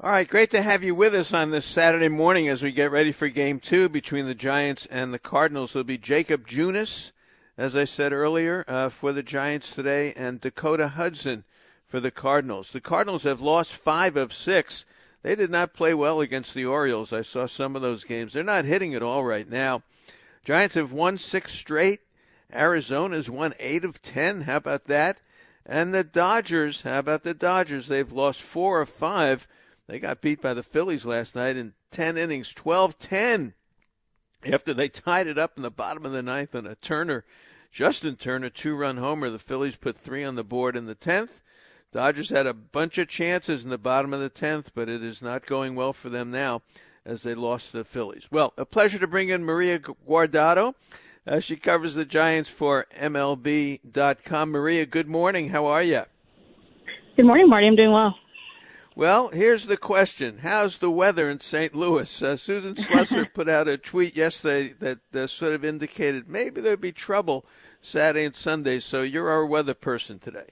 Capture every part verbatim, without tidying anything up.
All right, great to have you with us on this Saturday morning as we get ready for Game Two between the Giants and the Cardinals. It'll be Jacob Junis, as I said earlier, uh, for the Giants today, and Dakota Hudson for the Cardinals. The Cardinals have lost five of six. They did not play well against the Orioles. I saw some of those games. They're not hitting it all right now. Giants have won six straight. Arizona's won eight of ten. How about that? And the Dodgers, how about the Dodgers? They've lost four of five. They got beat by the Phillies last night in ten innings, twelve ten, after they tied it up in the bottom of the ninth on a Turner, Justin Turner, two-run homer. The Phillies put three on the board in the tenth. Dodgers had a bunch of chances in the bottom of the tenth, but it is not going well for them now as they lost to the Phillies. Well, a pleasure to bring in Maria Guardado. Uh, she covers the Giants for M L B dot com. Maria, good morning. How are you? Good morning, Marty. I'm doing well. Well, here's the question. How's the weather in Saint Louis? Uh, Susan Slusser put out a tweet yesterday that uh, sort of indicated maybe there'd be trouble Saturday and Sunday, so you're our weather person today.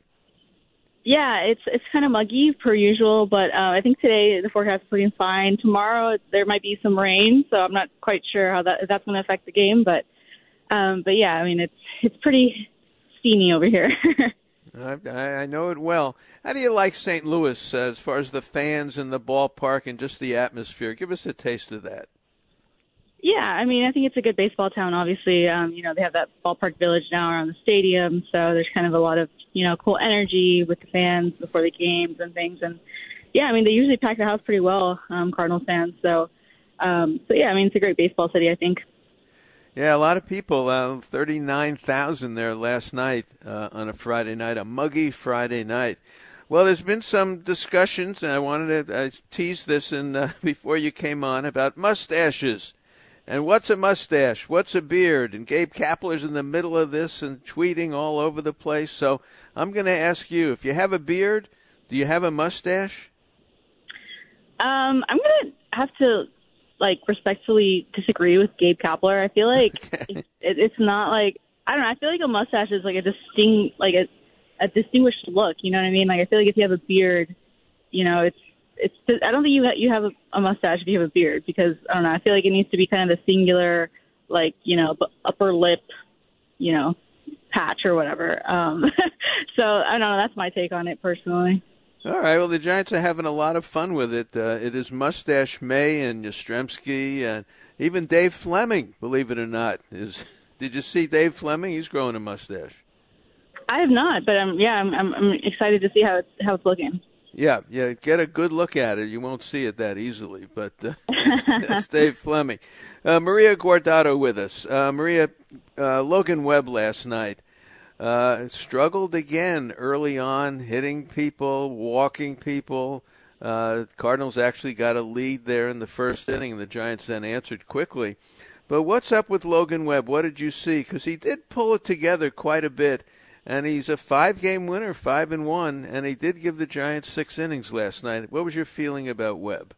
Yeah, it's it's kind of muggy per usual, but uh, I think today the forecast is looking fine. Tomorrow there might be some rain, so I'm not quite sure how that if that's going to affect the game, but um, but yeah, I mean it's it's pretty steamy over here. I, I know it well. How do you like Saint Louis uh, as far as the fans and the ballpark and just the atmosphere? Give us a taste of that. Yeah, I mean, I think it's a good baseball town, obviously. Um, you know, they have that ballpark village now around the stadium, so there's kind of a lot of, you know, cool energy with the fans before the games and things. And, yeah, I mean, they usually pack the house pretty well, um, Cardinals fans. So, um, so, yeah, I mean, it's a great baseball city, I think. Yeah, a lot of people, uh, thirty-nine thousand there last night uh, on a Friday night, a muggy Friday night. Well, there's been some discussions, and I wanted to uh, tease this in, uh, before you came on, about mustaches. And what's a mustache? What's a beard? And Gabe Kapler's in the middle of this and tweeting all over the place. So I'm going to ask you, if you have a beard, do you have a mustache? Um, I'm going to have to, like, respectfully disagree with Gabe Kapler. I feel like okay. it, it, it's not like, I don't know, I feel like a mustache is like a distinct, like a, a distinguished look, you know what I mean? Like, I feel like if you have a beard, you know, it's, it's, I don't think you you have a, a mustache if you have a beard, because, I don't know, I feel like it needs to be kind of the singular, like, you know, upper lip, you know, patch or whatever. Um, so, I don't know, that's my take on it personally. All right, well, the Giants are having a lot of fun with it. Uh, it is Mustache May and Yastrzemski and even Dave Fleming, believe it or not. Is Did you see Dave Fleming? He's growing a mustache. I have not, but um, yeah, I'm, I'm I'm excited to see how it's how it's looking. Yeah, yeah, get a good look at it. You won't see it that easily, but uh, that's Dave Fleming. Uh, Maria Guardado with us. Uh, Maria, uh, Logan Webb last night uh, struggled again early on, hitting people, walking people. Uh, Cardinals actually got a lead there in the first inning. The Giants then answered quickly. But what's up with Logan Webb? What did you see? Because he did pull it together quite a bit. And he's a five-game winner, five and one, and he did give the Giants six innings last night. What was your feeling about Webb?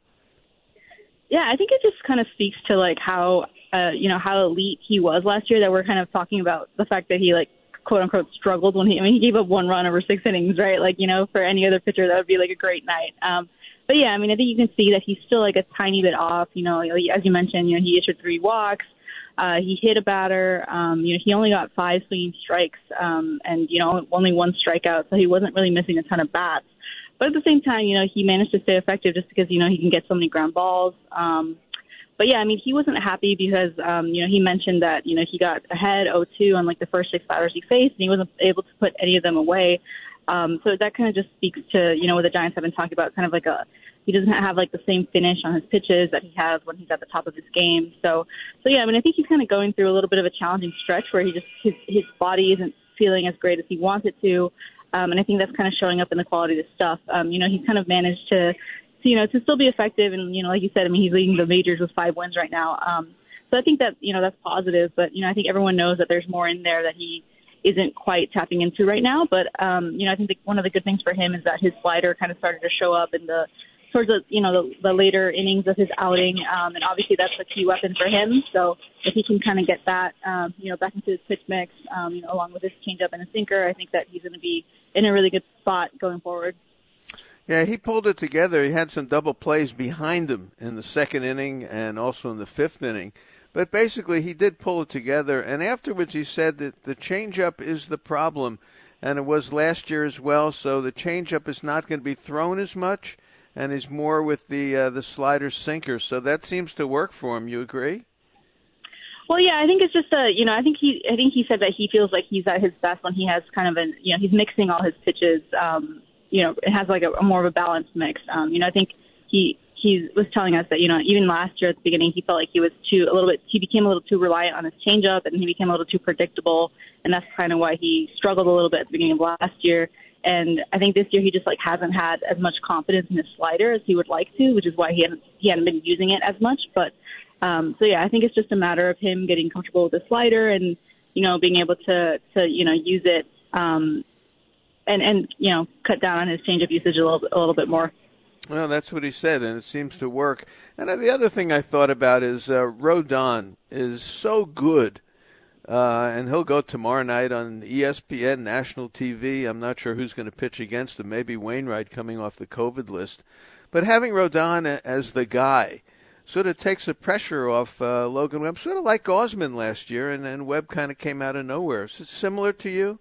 Yeah, I think it just kind of speaks to like how uh, you know how elite he was last year. That we're kind of talking about the fact that he like quote unquote struggled when he. I mean, he gave up one run over six innings, right? Like you know, for any other pitcher, that would be like a great night. Um, but yeah, I mean, I think you can see that he's still like a tiny bit off. You know, as you mentioned, you know, he issued three walks. Uh, he hit a batter. Um, you know, he only got five swinging strikes, um, and you know, only one strikeout, so he wasn't really missing a ton of bats. But at the same time, you know, he managed to stay effective just because you know he can get so many ground balls. Um, but yeah, I mean, he wasn't happy because um, you know he mentioned that you know he got ahead oh two on like the first six batters he faced, and he wasn't able to put any of them away. Um, so that kind of just speaks to you know what the Giants have been talking about, kind of like a. He doesn't have like the same finish on his pitches that he has when he's at the top of his game. So, so yeah, I mean, I think he's kind of going through a little bit of a challenging stretch where he just his his body isn't feeling as great as he wants it to, um, and I think that's kind of showing up in the quality of the stuff. Um, you know, he's kind of managed to, to, you know, to still be effective, and you know, like you said, I mean, he's leading the majors with five wins right now. Um, so I think that you know that's positive, but you know, I think everyone knows that there's more in there that he isn't quite tapping into right now. But um, you know, I think the, one of the good things for him is that his slider kind of started to show up in the towards the, you know, the, the later innings of his outing. Um, and obviously that's a key weapon for him. So if he can kind of get that, um, you know, back into his pitch mix, um, you know, along with his changeup and his sinker, I think that he's going to be in a really good spot going forward. Yeah, he pulled it together. He had some double plays behind him in the second inning and also in the fifth inning. But basically, he did pull it together. And afterwards, he said that the changeup is the problem, and it was last year as well. So the changeup is not going to be thrown as much, and he's more with the uh, the slider sinker. So that seems to work for him. You agree? Well, yeah, I think it's just a, you know, I think he, I think he said that he feels like he's at his best when he has kind of an, you know, he's mixing all his pitches. Um, you know, it has like a, a more of a balanced mix. Um, you know, I think he he was telling us that, you know, even last year at the beginning, he felt like he was too a little bit, he became a little too reliant on his changeup, and he became a little too predictable, and that's kind of why he struggled a little bit at the beginning of last year. And I think this year he just like hasn't had as much confidence in his slider as he would like to, which is why he hadn't he hadn't been using it as much, but. Um, so, yeah, I think it's just a matter of him getting comfortable with the slider and, you know, being able to, to you know, use it um, and, and, you know, cut down on his changeup usage a little, a little bit more. Well, that's what he said, and it seems to work. And the other thing I thought about is uh, Rodon is so good, uh, and he'll go tomorrow night on E S P N, national T V. I'm not sure who's going to pitch against him, maybe Wainwright coming off the COVID list. But having Rodon as the guy sort of takes the pressure off uh, Logan Webb, sort of like Gausman last year, and, and Webb kind of came out of nowhere. Is it similar to you?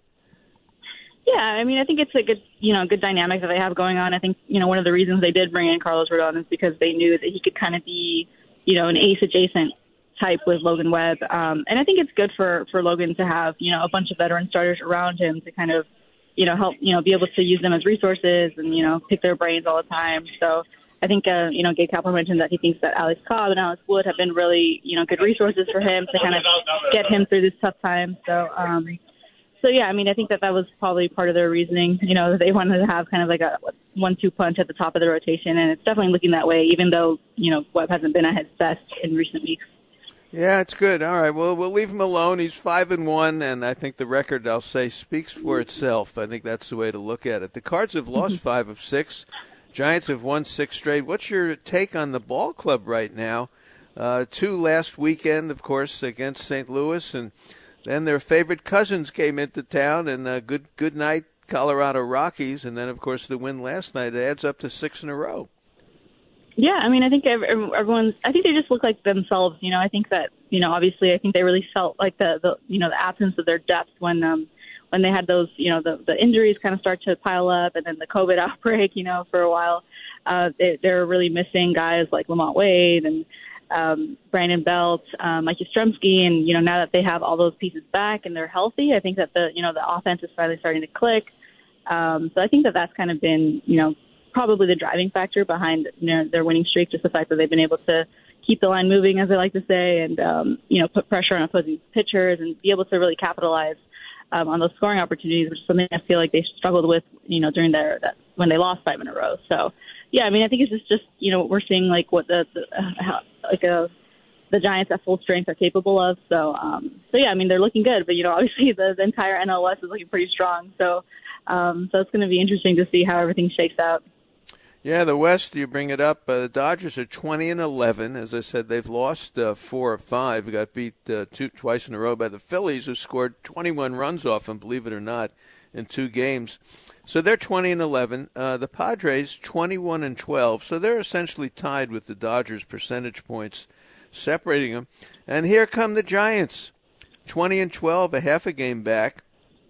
Yeah, I mean, I think it's a good, you know, good dynamic that they have going on. I think, you know, one of the reasons they did bring in Carlos Rodon is because they knew that he could kind of be, you know, an ace-adjacent type with Logan Webb. Um, and I think it's good for, for Logan to have, you know, a bunch of veteran starters around him to kind of, you know, help, you know, be able to use them as resources and, you know, pick their brains all the time. So I think, uh, you know, Gabe Kapler mentioned that he thinks that Alex Cobb and Alex Wood have been really, you know, good resources for him to kind of get him through this tough time. So, um, so yeah, I mean, I think that that was probably part of their reasoning. You know, they wanted to have kind of like a one two punch at the top of the rotation, and it's definitely looking that way, even though, you know, Webb hasn't been at his best in recent weeks. Yeah, it's good. All right, well, we'll leave him alone. He's five and one, and I think the record, I'll say, speaks for itself. I think that's the way to look at it. The Cards have lost five of six. Giants have won six straight. What's your take on the ball club right now? Uh, two last weekend, of course, against Saint Louis, and then their favorite cousins came into town, and uh, good good night, Colorado Rockies, and then, of course, the win last night. It adds up to six in a row. Yeah, I mean, I think everyone's, I think they just look like themselves. You know, I think that, you know, obviously, I think they really felt like the, the you know, the absence of their depth when, um, when they had those, you know, the, the injuries kind of start to pile up, and then the COVID outbreak, you know, for a while, uh, they, they're really missing guys like Lamont Wade and um, Brandon Belt, um, Mike Yastrzemski, and, you know, now that they have all those pieces back and they're healthy, I think that the, you know, the offense is finally starting to click. Um, so I think that that's kind of been, you know, probably the driving factor behind, you know, their winning streak, just the fact that they've been able to keep the line moving, as I like to say, and, um, you know, put pressure on opposing pitchers and be able to really capitalize Um, on those scoring opportunities, which is something I feel like they struggled with, you know, during their that, when they lost five in a row. So, yeah, I mean, I think it's just, just you know, we're seeing like what the, the uh, how, like a, the Giants at full strength are capable of. So, um, so yeah, I mean, they're looking good, but you know, obviously the, the entire N L West is looking pretty strong. So, um, so it's going to be interesting to see how everything shakes out. Yeah, the West, you bring it up. Uh, the Dodgers are twenty and eleven. As I said, they've lost uh, four or five. They got beat uh, two twice in a row by the Phillies, who scored twenty-one runs off them, believe it or not, in two games. So they're twenty and eleven. Uh, the Padres twenty-one and twelve. So they're essentially tied with the Dodgers percentage points, separating them. And here come the Giants, twenty and twelve, a half a game back.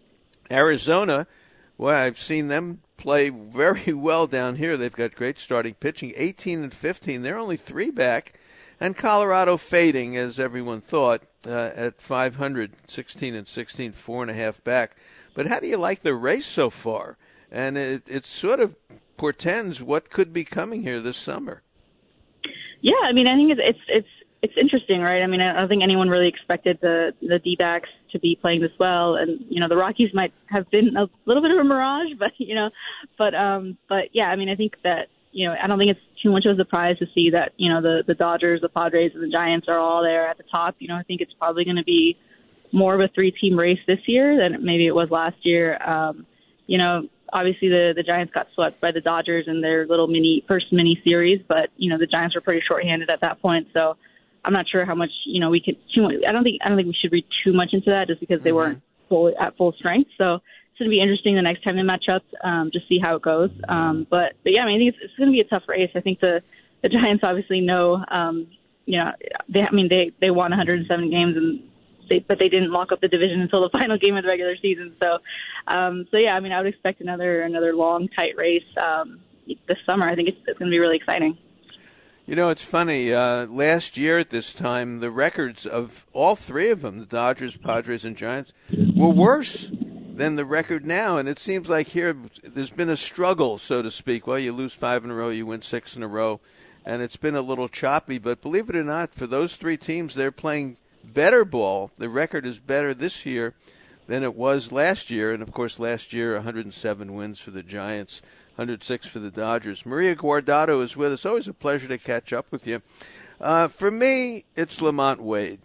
Arizona, well, I've seen them play very well down here. They've got great starting pitching, eighteen and fifteen. They're only three back. And Colorado fading, as everyone thought, uh, at five hundred, sixteen and sixteen, four and a half back. But how do you like the race so far? And it, it sort of portends what could be coming here this summer. Yeah, I mean, I think it's it's it's, it's interesting, right? I mean, I don't think anyone really expected the the D-backs to be playing this well, and you know, the Rockies might have been a little bit of a mirage, but you know, but um, but yeah, I mean, I think that you know, I don't think it's too much of a surprise to see that you know the the Dodgers, the Padres, and the Giants are all there at the top. You know, I think it's probably going to be more of a three-team race this year than maybe it was last year. Um, you know, obviously the the Giants got swept by the Dodgers in their little mini first mini series, but you know, the Giants were pretty shorthanded at that point, so I'm not sure how much, you know, we could too much. I don't think I don't think we should read too much into that just because they mm-hmm. weren't full at full strength. So it's going to be interesting the next time they match up, um, to see how it goes. Um, but, but yeah, I mean, I think it's, it's going to be a tough race. I think the, the Giants obviously know, um, you know, they, I mean, they, they won one hundred seven games and they, but they didn't lock up the division until the final game of the regular season. So, um, so yeah, I mean, I would expect another, another long, tight race, um, this summer. I think it's, it's going to be really exciting. You know, it's funny. Uh, last year at this time, the records of all three of them, the Dodgers, Padres, and Giants, were worse than the record now. And it seems like here there's been a struggle, so to speak. Well, you lose five in a row, you win six in a row, and it's been a little choppy. But believe it or not, for those three teams, they're playing better ball. The record is better this year than it was last year. And, of course, last year, one hundred seven wins for the Giants, one hundred six for the Dodgers. Maria Guardado is with us. Always a pleasure to catch up with you. Uh, for me, it's LaMonte Wade.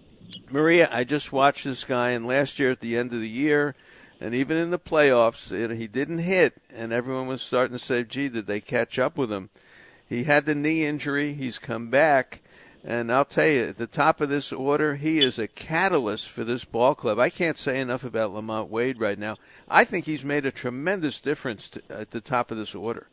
Maria, I just watched this guy, and last year at the end of the year, and even in the playoffs, it, he didn't hit, and everyone was starting to say, gee, did they catch up with him? He had the knee injury. He's come back. And I'll tell you, at the top of this order, he is a catalyst for this ball club. I can't say enough about LaMonte Wade right now. I think he's made a tremendous difference to, at the top of this order.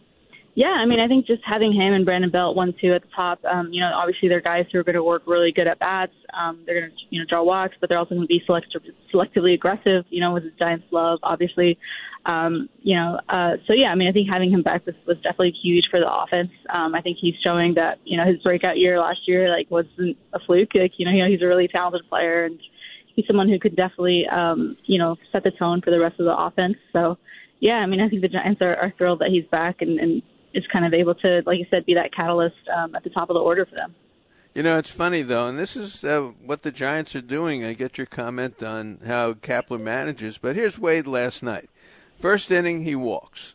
Yeah, I mean, I think just having him and Brandon Belt, one, two at the top, um, you know, obviously they're guys who are going to work really good at bats. Um, they're going to, you know, draw walks, but they're also going to be select- selectively aggressive, you know, with his Giants love, obviously. Um, you know, uh, so yeah, I mean, I think having him back was, was definitely huge for the offense. Um, I think he's showing that, you know, his breakout year last year, like, wasn't a fluke. Like, you know, you know, he's a really talented player, and he's someone who could definitely, um, you know, set the tone for the rest of the offense. So, yeah, I mean, I think the Giants are, are thrilled that he's back and, and is kind of able to, like you said, be that catalyst um, at the top of the order for them. You know, it's funny, though, and this is uh, what the Giants are doing. I get your comment on how Kapler manages, but here's Wade last night. First inning, he walks.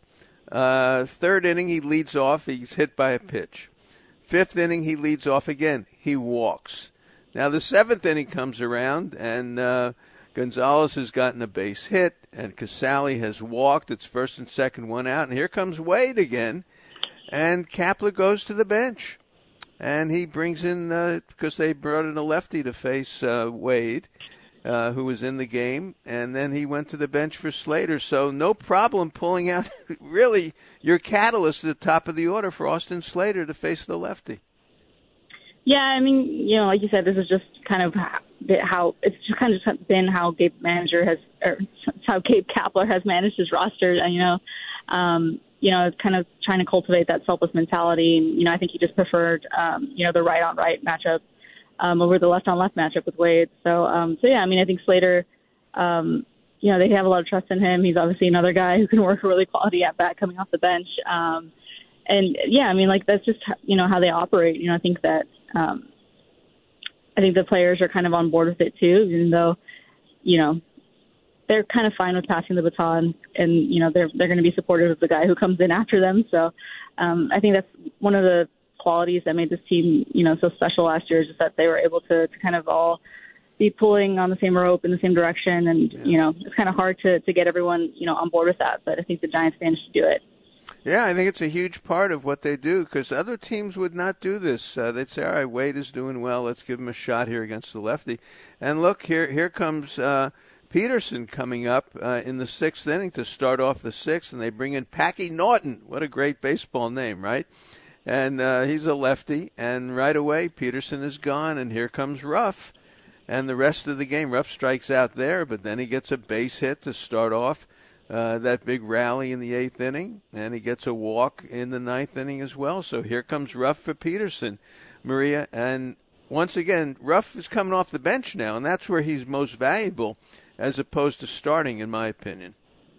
Uh, third inning, he leads off. He's hit by a pitch. Fifth inning, he leads off again. He walks. Now, the seventh inning comes around, and uh, Gonzalez has gotten a base hit, and Casale has walked. It's first and second, one out, and here comes Wade again, and Kapler goes to the bench. And he brings in, uh, because they brought in a lefty to face uh, Wade, uh, who was in the game, and then he went to the bench for Slater. So no problem pulling out, really, your catalyst at the top of the order for Austin Slater to face the lefty. Yeah, I mean, you know, like you said, this is just kind of how it's just kind of been how Gabe manager has, or how Gabe Kapler has managed his roster. You know, um, you know, kind of trying to cultivate that selfless mentality. And you know, I think he just preferred, um, you know, the right on right matchup um, over the left on left matchup with Wade. So, um, so yeah, I mean, I think Slater, um, you know, they have a lot of trust in him. He's obviously another guy who can work a really quality at bat coming off the bench. Um, and yeah, I mean, like that's just you know how they operate. You know, I think that. Um, I think the players are kind of on board with it too, even though, you know, they're kind of fine with passing the baton, and you know they're they're going to be supportive of the guy who comes in after them. So um, I think that's one of the qualities that made this team, you know, so special last year, is just that they were able to, to kind of all be pulling on the same rope in the same direction, and yeah. you know it's kind of hard to to get everyone you know on board with that, but I think the Giants managed to do it. Yeah, I think it's a huge part of what they do, because other teams would not do this. Uh, they'd say, all right, Wade is doing well. Let's give him a shot here against the lefty. And look, here here comes uh, Peterson coming up uh, in the sixth inning to start off the sixth, and they bring in Packy Norton. What a great baseball name, right? And uh, he's a lefty, and right away Peterson is gone, and here comes Ruff. And the rest of the game, Ruff strikes out there, but then he gets a base hit to start off Uh, that big rally in the eighth inning, and he gets a walk in the ninth inning as well. So here comes Ruff for Peterson, Maria. And once again, Ruff is coming off the bench now, and that's where he's most valuable as opposed to starting, in my opinion.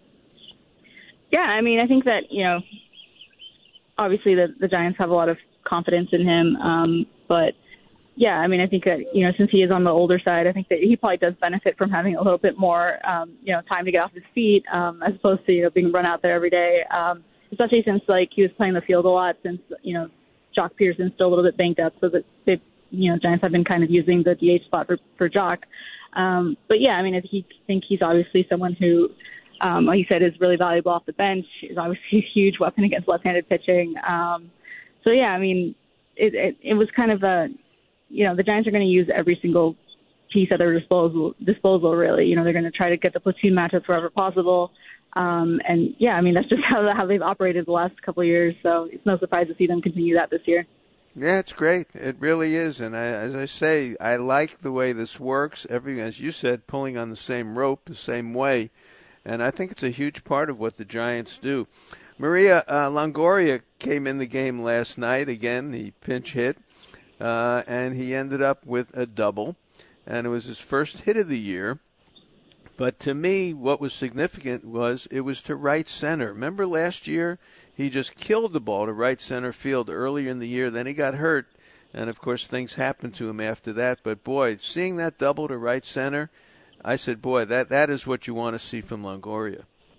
Yeah, I mean, I think that, you know, obviously the, the Giants have a lot of confidence in him, um, but yeah, I mean, I think that, you know, since he is on the older side, I think that he probably does benefit from having a little bit more, um, you know, time to get off his feet, um, as opposed to, you know, being run out there every day, um, especially since, like, he was playing the field a lot since, you know, Jock Peterson's still a little bit banged up, so that they, you know, Giants have been kind of using the D H spot for, for Jock. Um, but, yeah, I mean, I think he's obviously someone who, um, like you said, is really valuable off the bench, is obviously a huge weapon against left-handed pitching. Um, so, yeah, I mean, it, it, it was kind of a, you know, the Giants are going to use every single piece at their disposal. Disposal, really. You know, they're going to try to get the platoon matchups wherever possible. Um, and yeah, I mean, that's just how how they've operated the last couple of years. So it's no surprise to see them continue that this year. Yeah, it's great. It really is. And I, as I say, I like the way this works. Every, as you said, pulling on the same rope the same way. And I think it's a huge part of what the Giants do. Maria uh, Longoria came in the game last night. Again, the pinch hit. Uh, and he ended up with a double. And it was his first hit of the year. But to me, what was significant was it was to right center. Remember last year? He just killed the ball to right center field earlier in the year. Then he got hurt, and, of course, things happened to him after that. But, boy, seeing that double to right center, I said, boy, that, that is what you want to see from Longoria.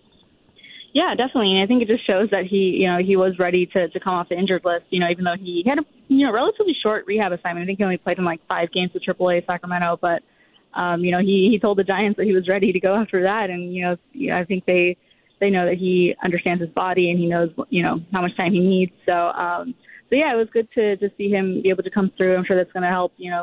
Yeah, definitely. And I think it just shows that he, you know, he was ready to, to come off the injured list, you know, even though he had a, you know, relatively short rehab assignment. I think he only played in, like, five games with triple A Sacramento. But, um, you know, he, he told the Giants that he was ready to go after that. And, you know, you know I think they – they know that he understands his body and he knows, you know, how much time he needs. So, um, so yeah, it was good to, to see him be able to come through. I'm sure that's going to help, you know,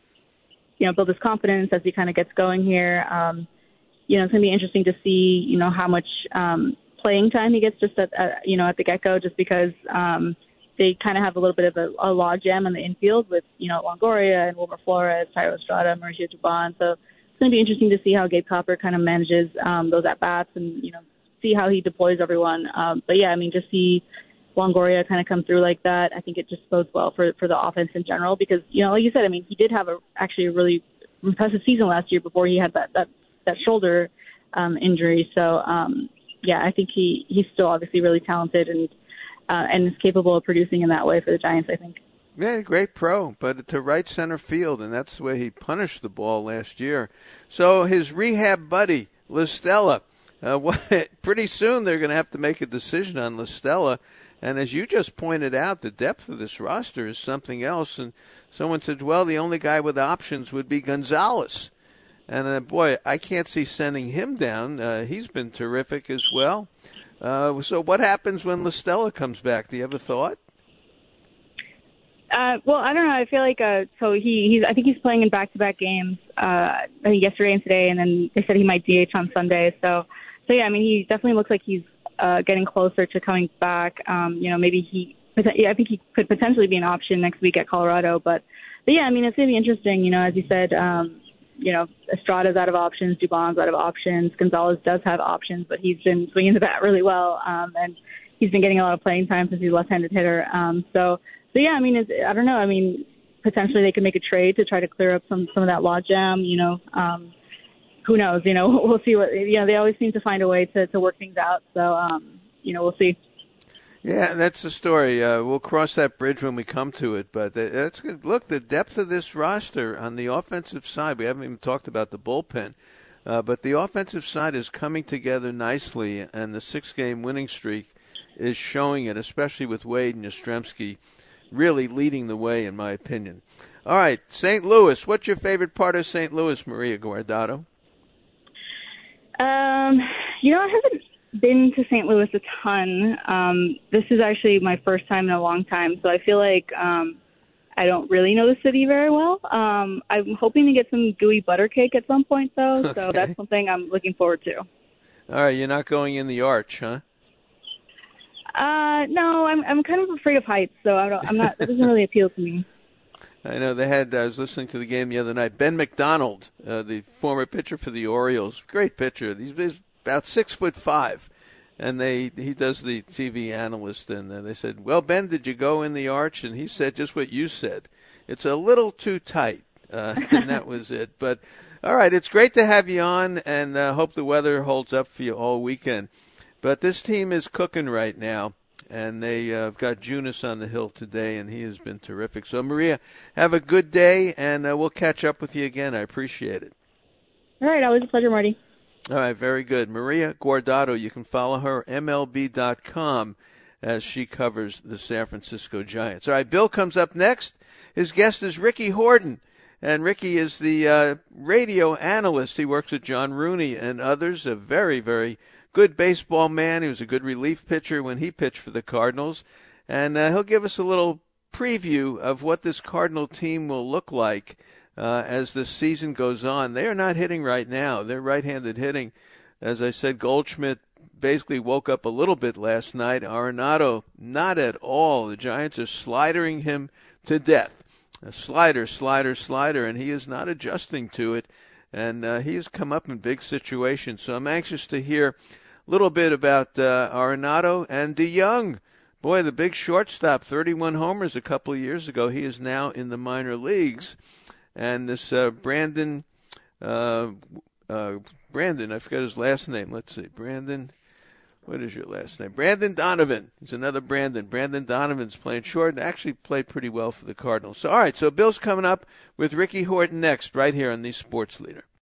you know, build his confidence as he kind of gets going here. Um, you know, it's going to be interesting to see, you know, how much um, playing time he gets just at, at you know, at the get-go, just because um, they kind of have a little bit of a, a log jam in the infield with, you know, Longoria and Wilmer Flores, Thairo Estrada, Mauricio Dubon. So it's going to be interesting to see how Gabe Copper kind of manages um, those at-bats and, you know, see how he deploys everyone. Um, but, yeah, I mean, just see Longoria kind of come through like that. I think it just bodes well for, for the offense in general because, you know, like you said, I mean, he did have a actually a really impressive season last year before he had that, that, that shoulder um, injury. So, um, yeah, I think he, he's still obviously really talented and uh, and is capable of producing in that way for the Giants, I think. Yeah, great pro, but to right center field, and that's the way he punished the ball last year. So his rehab buddy, LaStella, Uh, what, pretty soon they're going to have to make a decision on LaStella. And as you just pointed out, the depth of this roster is something else. And someone said, well, the only guy with options would be Gonzalez. And, uh, boy, I can't see sending him down. Uh, he's been terrific as well. Uh, so what happens when LaStella comes back? Do you have a thought? Uh, well, I don't know. I feel like uh, so he he's I think he's playing in back-to-back games. Uh, I think yesterday and today, and then they said he might D H on Sunday. So, so yeah, I mean, he definitely looks like he's uh, getting closer to coming back. Um, you know, maybe he. Yeah, I think he could potentially be an option next week at Colorado. But, but yeah, I mean, it's gonna be interesting. You know, as you said, um, you know, Estrada's out of options, Dubon's out of options, Gonzalez does have options, but he's been swinging the bat really well, um, and he's been getting a lot of playing time since he's a left-handed hitter. Um, so. So, yeah, I mean, it's, I don't know. I mean, potentially they could make a trade to try to clear up some, some of that logjam, you know. Um, who knows? You know, we'll see what, you know, they always seem to find a way to, to work things out. So, um, you know, we'll see. Yeah, that's the story. Uh, we'll cross that bridge when we come to it. But that's good. Look, the depth of this roster on the offensive side, we haven't even talked about the bullpen, uh, but the offensive side is coming together nicely, and the six-game winning streak is showing it, especially with Wade and Yastrzemski really leading the way, in my opinion. All right, Saint Louis. What's your favorite part of Saint Louis, Maria Guardado? Um, you know, I haven't been to Saint Louis a ton. Um, this is actually my first time in a long time, so I feel like um, I don't really know the city very well. Um, I'm hoping to get some gooey butter cake at some point, though, okay. So that's something I'm looking forward to. All right, you're not going in the Arch, huh? Uh, no, I'm I'm kind of afraid of heights, so I don't, I'm not. That doesn't really appeal to me. I know they had. I was listening to the game the other night. Ben McDonald, uh, the former pitcher for the Orioles, great pitcher. He's, he's about six foot five, and they he does the T V analyst. And uh, they said, "Well, Ben, did you go in the Arch?" And he said just what you said. It's a little too tight, uh, and that was it. But all right, it's great to have you on, and uh, hope the weather holds up for you all weekend. But this team is cooking right now, and they've uh, got Junis on the hill today, and he has been terrific. So, Maria, have a good day, and uh, we'll catch up with you again. I appreciate it. All right. Always a pleasure, Marty. All right. Very good. Maria Guardado, you can follow her, M L B dot com, as she covers the San Francisco Giants. All right. Bill comes up next. His guest is Ricky Horton, and Ricky is the uh, radio analyst. He works with John Rooney and others, a very, very good baseball man. He was a good relief pitcher when he pitched for the Cardinals. And uh, he'll give us a little preview of what this Cardinal team will look like uh, as the season goes on. They are not hitting right now. They're right-handed hitting. As I said, Goldschmidt basically woke up a little bit last night. Arenado, not at all. The Giants are slidering him to death. A slider, slider, slider, and he is not adjusting to it. And uh, he has come up in big situations. So I'm anxious to hear a little bit about uh, Arenado and DeYoung. Boy, the big shortstop, thirty-one homers a couple of years ago. He is now in the minor leagues. And this uh, Brandon, uh, uh, Brandon, I forgot his last name. Let's see, Brandon. What is your last name? Brandon Donovan. He's another Brandon. Brandon Donovan's playing short and actually played pretty well for the Cardinals. So, all right, so Bill's coming up with Ricky Horton next right here on the Sports Leader.